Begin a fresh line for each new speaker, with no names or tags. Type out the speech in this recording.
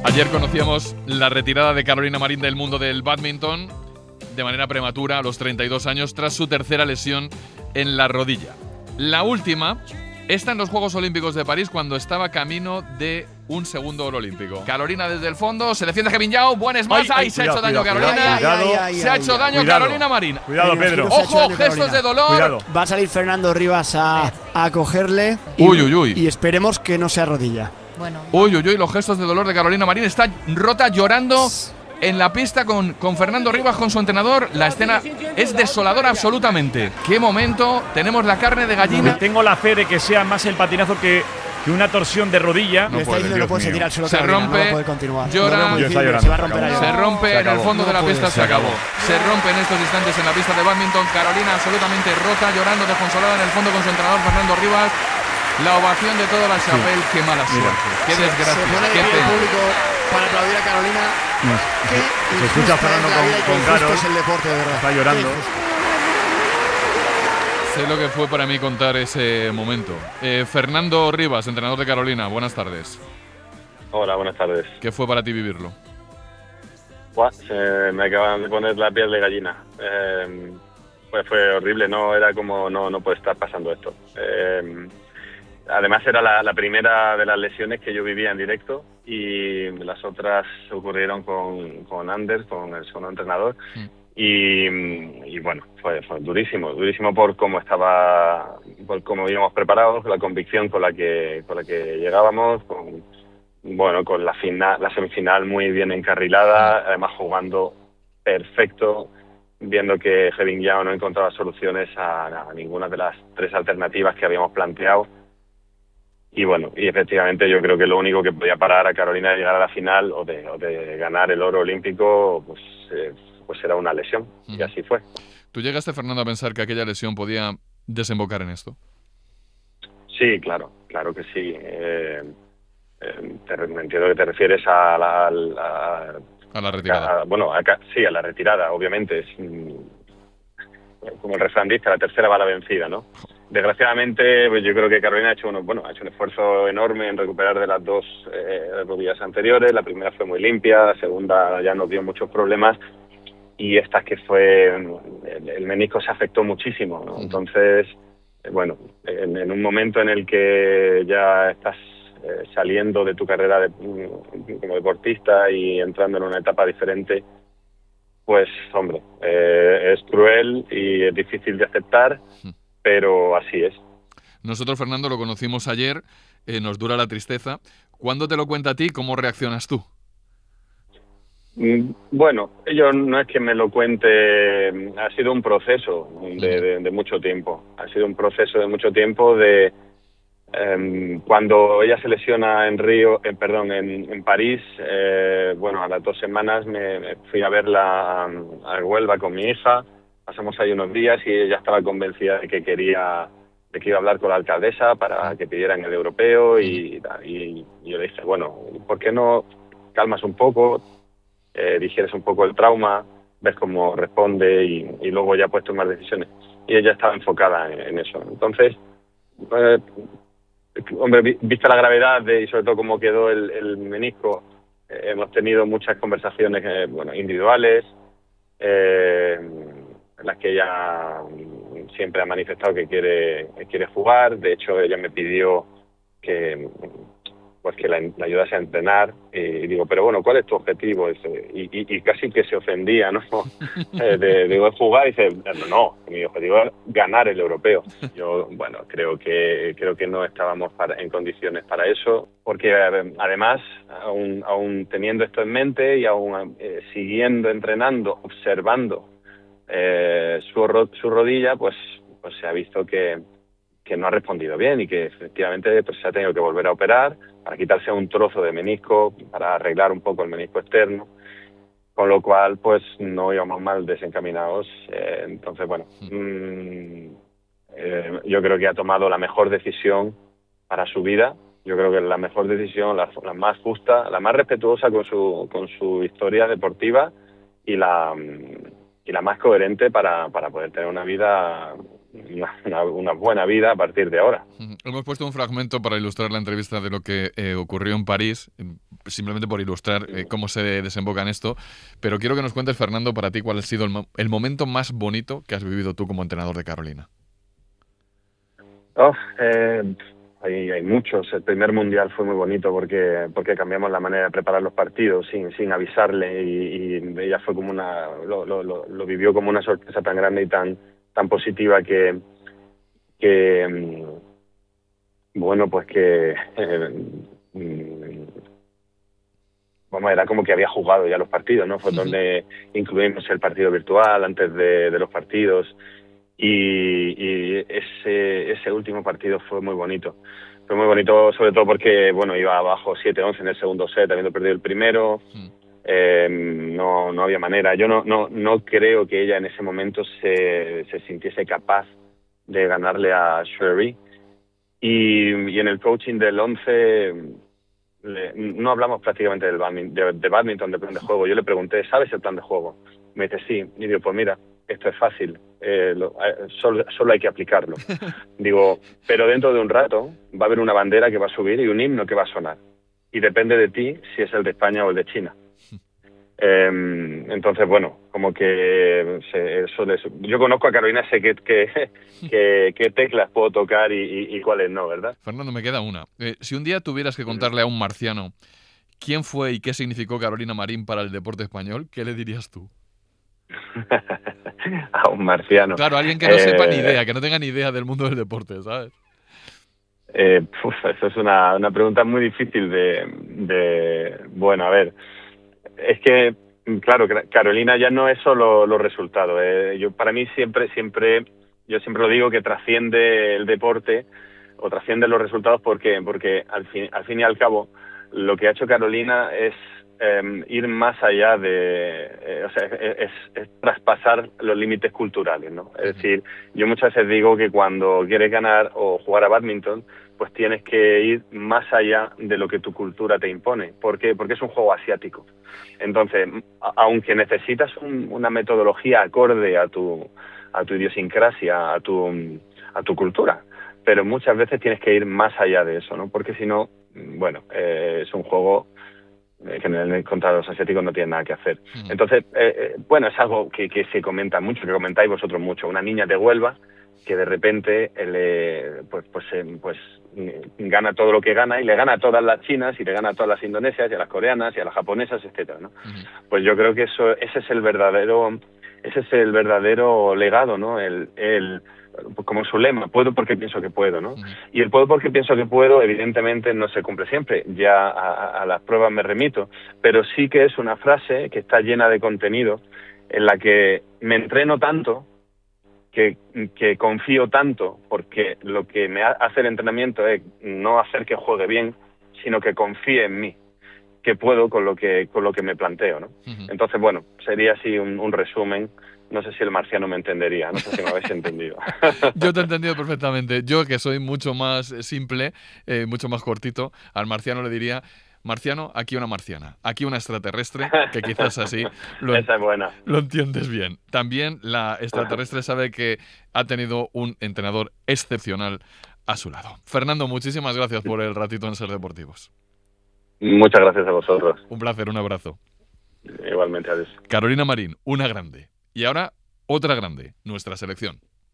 Ayer conocíamos la retirada de Carolina Marín del mundo del bádminton de manera prematura a los 32 años tras su tercera lesión en la rodilla. La última está en los Juegos Olímpicos de París cuando estaba camino de un segundo oro olímpico. Carolina desde el fondo, se defiende Kevin Yao, buen smash, ahí se ha hecho daño Carolina, se ha hecho daño Carolina Marín.
Cuidado, Pedro.
Ojo, gestos de dolor.
Cuidado.
Va a salir Fernando Rivas a cogerle y esperemos que no sea rodilla.
Bueno.
Uy, los gestos de dolor de Carolina Marín. Está rota llorando en la pista con Fernando Rivas, con su entrenador. La escena es desoladora absolutamente. Qué momento, tenemos la carne de gallina.
Tengo la fe de que sea más el patinazo que una torsión de rodilla.
No puede, no puede seguir al suelo.
Se rompe,
no puede continuar.
Llora,
se
rompe en el fondo de la pista, se acabó. Se rompe en estos instantes en la pista de bádminton. Carolina absolutamente rota, llorando desconsolada en el fondo con su entrenador Fernando Rivas. La ovación de toda la chapelle, qué mala suerte, qué desgracia,
se pone
qué
de pie
pena.
el público para aplaudir a Carolina.
Se escucha a Fernando con Caro.
Es el deporte, de verdad.
Está llorando.
Sé lo que fue para mí contar ese momento. Fernando Rivas, entrenador de Carolina, buenas tardes.
Hola, buenas tardes.
¿Qué fue para ti vivirlo?
Se me acaban de poner la piel de gallina. Pues fue horrible, no era como no puede estar pasando esto. Además era la primera de las lesiones que yo vivía en directo y las otras ocurrieron con Anders, con el segundo entrenador. Y bueno, fue durísimo por cómo estaba, por cómo íbamos preparados, la convicción con la que llegábamos, con la semifinal muy bien encarrilada, además jugando perfecto, viendo que Kevin Yao no encontraba soluciones a ninguna de las tres alternativas que habíamos planteado. Y bueno, y efectivamente yo creo que lo único que podía parar a Carolina de llegar a la final o de ganar el oro olímpico, pues era una lesión. Y así fue.
¿Tú llegaste, Fernando, a pensar que aquella lesión podía desembocar en esto?
Sí, claro que sí. Entiendo que te refieres a
la retirada.
Sí, a la retirada, obviamente. Es como el refrán dice, la tercera va la vencida, ¿no? Desgraciadamente, pues yo creo que Carolina ha hecho un esfuerzo enorme en recuperar de las dos rodillas anteriores. La primera fue muy limpia, la segunda ya nos dio muchos problemas y esta que fue el menisco se afectó muchísimo, ¿no? Entonces, en un momento en el que ya estás saliendo de tu carrera como deportista y entrando en una etapa diferente, pues hombre, es cruel y es difícil de aceptar, pero así es.
Nosotros, Fernando, lo conocimos ayer, nos dura la tristeza. ¿Cuándo te lo cuenta a ti? ¿Cómo reaccionas tú?
Bueno, yo no es que me lo cuente, ha sido un proceso de mucho tiempo. Ha sido un proceso de mucho tiempo de cuando ella se lesiona en París, a las 2 semanas me fui a verla a Huelva con mi hija. Pasamos ahí unos días y ella estaba convencida de que iba a hablar con la alcaldesa para que pidieran el europeo y yo le dije, bueno, ¿por qué no calmas un poco, digieres un poco el trauma, ves cómo responde y luego ya puedes tomar decisiones? Y ella estaba enfocada en eso. Entonces, vista la gravedad y sobre todo cómo quedó el menisco, hemos tenido muchas conversaciones individuales, en las que ella siempre ha manifestado que quiere jugar. De hecho, ella me pidió que la ayudase a entrenar y digo, pero bueno, ¿cuál es tu objetivo? Y casi que se ofendía, ¿no? de jugar y dice, no, mi objetivo es ganar el europeo. Yo, creo que no estábamos en condiciones para eso, porque además, aún teniendo esto en mente y aún siguiendo entrenando, observando su rodilla, pues se ha visto que no ha respondido bien y que efectivamente pues se ha tenido que volver a operar para quitarse un trozo de menisco, para arreglar un poco el menisco externo, con lo cual pues no íbamos mal desencaminados. Entonces, yo creo que ha tomado la mejor decisión para su vida. Yo creo que la mejor decisión, la más justa, la más respetuosa con su historia deportiva y la más coherente para poder tener una vida, una buena vida a partir de ahora.
Hemos puesto un fragmento para ilustrar la entrevista de lo que ocurrió en París. simplemente por ilustrar cómo se desemboca en esto. Pero quiero que nos cuentes, Fernando, para ti, cuál ha sido el momento más bonito que has vivido tú como entrenador de Carolina.
Hay muchos. El primer mundial fue muy bonito porque cambiamos la manera de preparar los partidos sin avisarle y ella fue como lo vivió como una sorpresa tan grande y tan positiva que bueno, pues que era como que había jugado ya los partidos, ¿no? Fue donde incluimos el partido virtual antes de los partidos y ese último partido fue muy bonito. Fue muy bonito sobre todo porque, bueno, iba abajo 7-11 en el segundo set, habiendo perdido el primero. No había manera. Yo no creo que ella en ese momento se sintiese capaz de ganarle a Sherry. Y en el coaching del 11 no hablamos prácticamente de badminton, de plan de juego. Yo le pregunté, ¿sabes el plan de juego? Me dice, sí. Y digo, pues mira, esto es fácil, solo hay que aplicarlo. Digo, pero dentro de un rato va a haber una bandera que va a subir y un himno que va a sonar. Y depende de ti si es el de España o el de China. Entonces, bueno, como que yo conozco a Carolina, sé qué teclas puedo tocar y cuáles no, ¿verdad?
Fernando, me queda una. Si un día tuvieras que contarle a un marciano quién fue y qué significó Carolina Marín para el deporte español, ¿qué le dirías tú?
A un marciano.
Claro, alguien que no sepa ni idea, que no tenga ni idea del mundo del deporte, ¿sabes?
Eso es una pregunta muy difícil bueno, a ver, es que, claro, Carolina ya no es solo los resultados. Para mí yo siempre lo digo, que trasciende el deporte o trasciende los resultados porque al fin y al cabo lo que ha hecho Carolina es ir más allá es traspasar los límites culturales, ¿no? Es decir, yo muchas veces digo que cuando quieres ganar o jugar a bádminton, pues tienes que ir más allá de lo que tu cultura te impone. ¿Por qué? Porque es un juego asiático. Entonces, aunque necesitas una metodología acorde a tu idiosincrasia, a tu cultura, pero muchas veces tienes que ir más allá de eso, ¿no? Porque si no, bueno, es un juego que contra los asiáticos no tiene nada que hacer. Entonces, bueno, es algo que se comenta mucho, que comentáis vosotros mucho. Una niña de Huelva que de repente gana todo lo que gana y le gana a todas las chinas y le gana a todas las indonesias y a las coreanas y a las japonesas, etcétera, ¿no? Pues yo creo que ese es el verdadero legado, ¿no? Como su lema, puedo porque pienso que puedo, ¿no? Y el puedo porque pienso que puedo, evidentemente, no se cumple siempre. Ya a las pruebas me remito, pero sí que es una frase que está llena de contenido, en la que me entreno tanto, que confío tanto, porque lo que me hace el entrenamiento es no hacer que juegue bien, sino que confíe en mí, que puedo con lo que me planteo, ¿no? Entonces, bueno, sería así un resumen. No sé si el marciano me entendería, no sé si me habéis entendido.
Yo te he entendido perfectamente. Yo, que soy mucho más simple, mucho más cortito, al marciano le diría: marciano, aquí una marciana, aquí una extraterrestre, que quizás así
Esa es buena.
Lo entiendes bien. También la extraterrestre sabe que ha tenido un entrenador excepcional a su lado. Fernando, muchísimas gracias por el ratito en Ser Deportivos.
Muchas gracias a vosotros.
Un placer, un abrazo.
Igualmente, adiós.
Carolina Marín, una grande. Y ahora, otra grande, nuestra selección.